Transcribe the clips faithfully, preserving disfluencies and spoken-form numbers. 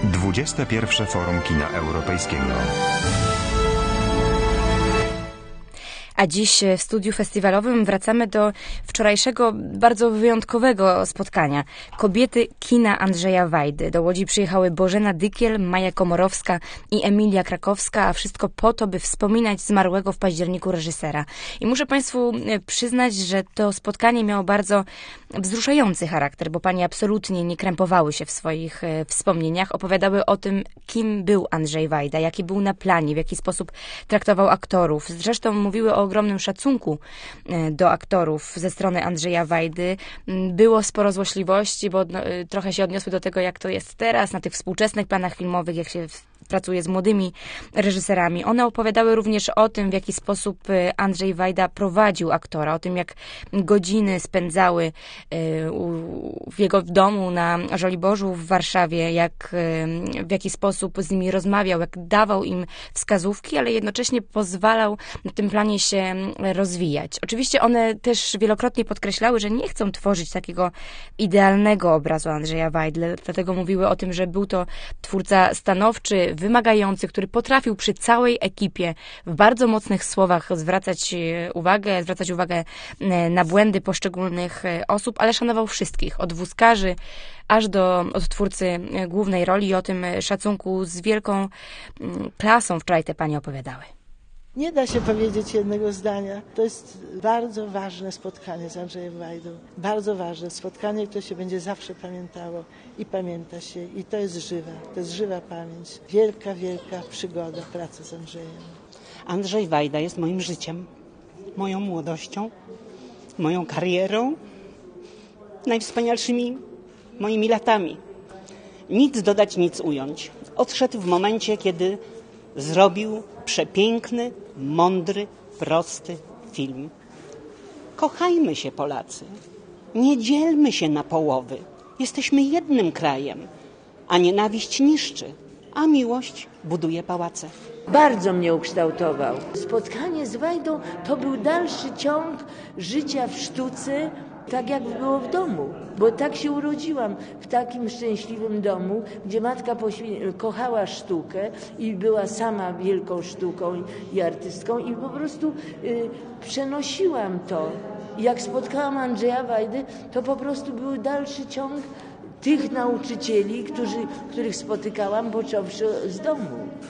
dwudzieste pierwsze Forum Kina Europejskiego. A dziś w studiu festiwalowym wracamy do wczorajszego, bardzo wyjątkowego spotkania. Kobiety kina Andrzeja Wajdy. Do Łodzi przyjechały Bożena Dykiel, Maja Komorowska i Emilia Krakowska, a wszystko po to, by wspominać zmarłego w październiku reżysera. I muszę Państwu przyznać, że to spotkanie miało bardzo wzruszający charakter, bo panie absolutnie nie krępowały się w swoich wspomnieniach. Opowiadały o tym, kim był Andrzej Wajda, jaki był na planie, w jaki sposób traktował aktorów. Zresztą mówiły o ogromnym szacunku do aktorów ze strony Andrzeja Wajdy. Było sporo złośliwości, bo trochę się odniosły do tego, jak to jest teraz, na tych współczesnych planach filmowych, jak się pracuje z młodymi reżyserami. One opowiadały również o tym, w jaki sposób Andrzej Wajda prowadził aktora, o tym, jak godziny spędzały w jego domu na Żoliborzu w Warszawie, jak, w jaki sposób z nimi rozmawiał, jak dawał im wskazówki, ale jednocześnie pozwalał na tym planie się rozwijać. Oczywiście one też wielokrotnie podkreślały, że nie chcą tworzyć takiego idealnego obrazu Andrzeja Wajdy, dlatego mówiły o tym, że był to twórca stanowczy, wymagający, który potrafił przy całej ekipie w bardzo mocnych słowach zwracać uwagę, zwracać uwagę na błędy poszczególnych osób, ale szanował wszystkich, od wózkarzy aż do odtwórcy głównej roli, i o tym szacunku z wielką klasą wczoraj te panie opowiadały. Nie da się powiedzieć jednego zdania. To jest bardzo ważne spotkanie z Andrzejem Wajdą. Bardzo ważne spotkanie, które się będzie zawsze pamiętało i pamięta się. I to jest żywa, to jest żywa pamięć. Wielka, wielka przygoda, praca z Andrzejem. Andrzej Wajda jest moim życiem, moją młodością, moją karierą, najwspanialszymi moimi latami. Nic dodać, nic ująć. Odszedł w momencie, kiedy zrobił przepiękny, mądry, prosty film. Kochajmy się, Polacy. Nie dzielmy się na połowy. Jesteśmy jednym krajem, a nienawiść niszczy, a miłość buduje pałace. Bardzo mnie ukształtował. Spotkanie z Wajdą to był dalszy ciąg życia w sztuce, tak jak było w domu, bo tak się urodziłam, w takim szczęśliwym domu, gdzie matka kochała sztukę i była sama wielką sztuką i artystką, i po prostu y, przenosiłam to. I jak spotkałam Andrzeja Wajdy, to po prostu był dalszy ciąg tych nauczycieli, którzy, których spotykałam, począwszy z domu.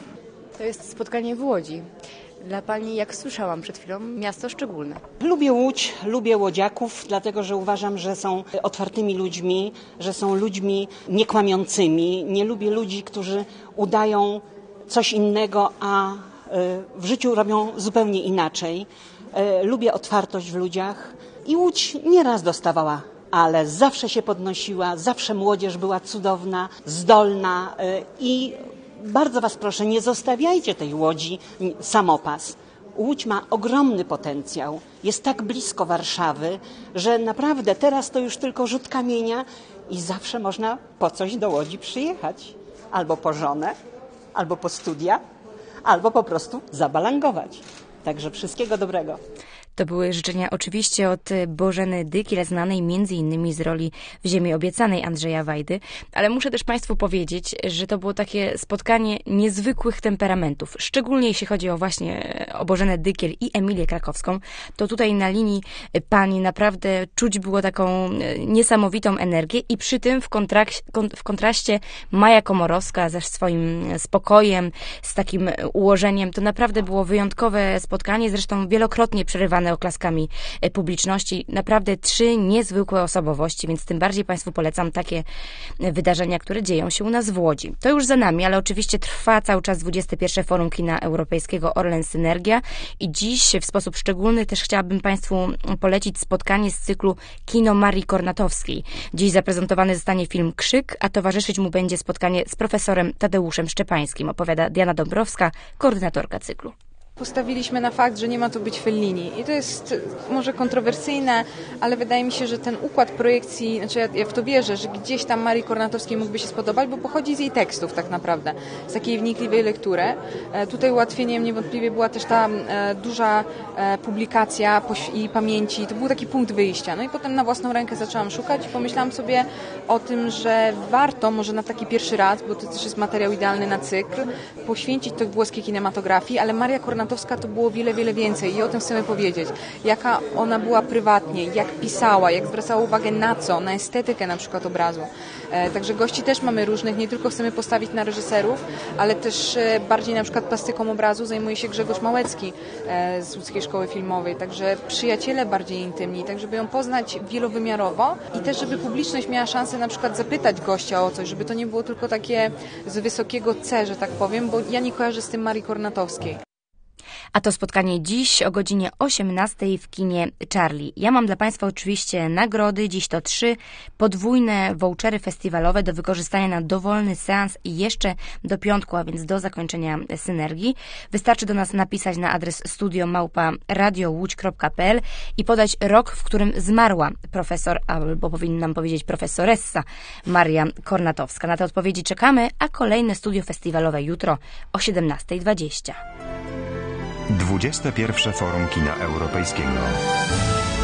To jest spotkanie w Łodzi. Dla pani, jak słyszałam przed chwilą, miasto szczególne. Lubię Łódź, lubię łodziaków, dlatego że uważam, że są otwartymi ludźmi, że są ludźmi niekłamiącymi. Nie lubię ludzi, którzy udają coś innego, a w życiu robią zupełnie inaczej. Lubię otwartość w ludziach i Łódź nieraz dostawała, ale zawsze się podnosiła, zawsze młodzież była cudowna, zdolna i bardzo was proszę, nie zostawiajcie tej Łodzi samopas. Łódź ma ogromny potencjał, jest tak blisko Warszawy, że naprawdę teraz to już tylko rzut kamienia i zawsze można po coś do Łodzi przyjechać. Albo po żonę, albo po studia, albo po prostu zabalangować. Także wszystkiego dobrego. To były życzenia oczywiście od Bożeny Dykiel, znanej między innymi z roli w Ziemi Obiecanej Andrzeja Wajdy, ale muszę też Państwu powiedzieć, że to było takie spotkanie niezwykłych temperamentów, szczególnie jeśli chodzi o właśnie o Bożenę Dykiel i Emilię Krakowską, to tutaj na linii pani naprawdę czuć było taką niesamowitą energię i przy tym w, kontrak- w kontraście Maja Komorowska ze swoim spokojem, z takim ułożeniem, to naprawdę było wyjątkowe spotkanie, zresztą wielokrotnie przerywane oklaskami publiczności. Naprawdę trzy niezwykłe osobowości, więc tym bardziej Państwu polecam takie wydarzenia, które dzieją się u nas w Łodzi. To już za nami, ale oczywiście trwa cały czas dwudzieste pierwsze Forum Kina Europejskiego Orlen Synergia i dziś w sposób szczególny też chciałabym Państwu polecić spotkanie z cyklu Kino Marii Kornatowskiej. Dziś zaprezentowany zostanie film Krzyk, a towarzyszyć mu będzie spotkanie z profesorem Tadeuszem Szczepańskim, opowiada Diana Dąbrowska, koordynatorka cyklu. postawiliśmy na fakt, że nie ma to być Fellini. I to jest może kontrowersyjne, ale wydaje mi się, że ten układ projekcji, znaczy ja, ja w to wierzę, że gdzieś tam Marii Kornatowskiej mógłby się spodobać, bo pochodzi z jej tekstów tak naprawdę, z takiej wnikliwej lektury. E, tutaj ułatwieniem niewątpliwie była też ta e, duża e, publikacja i pamięci. To był taki punkt wyjścia. No i potem na własną rękę zaczęłam szukać i pomyślałam sobie o tym, że warto może na taki pierwszy raz, bo to też jest materiał idealny na cykl, poświęcić to włoskiej kinematografii, ale Maria Kornatowska to było wiele, wiele więcej i o tym chcemy powiedzieć. Jaka ona była prywatnie, jak pisała, jak zwracała uwagę na co, na estetykę na przykład obrazu. E, także gości też mamy różnych, nie tylko chcemy postawić na reżyserów, ale też e, bardziej na przykład plastyką obrazu zajmuje się Grzegorz Małecki e, z Łódzkiej Szkoły Filmowej, także przyjaciele bardziej intymni, tak żeby ją poznać wielowymiarowo i też żeby publiczność miała szansę na przykład zapytać gościa o coś, żeby to nie było tylko takie z wysokiego C, że tak powiem, bo ja nie kojarzę z tym Marii Kornatowskiej. A to spotkanie dziś o godzinie osiemnastej w kinie Charlie. Ja mam dla Państwa oczywiście nagrody. Dziś to trzy podwójne vouchery festiwalowe do wykorzystania na dowolny seans i jeszcze do piątku, a więc do zakończenia synergii. Wystarczy do nas napisać na adres studio małpa radiowłódź kropka p l i podać rok, w którym zmarła profesor, albo powinnam powiedzieć profesoressa Maria Kornatowska. Na te odpowiedzi czekamy, a kolejne studio festiwalowe jutro o siedemnastej dwadzieścia. dwudzieste pierwsze Forum Kina Europejskiego.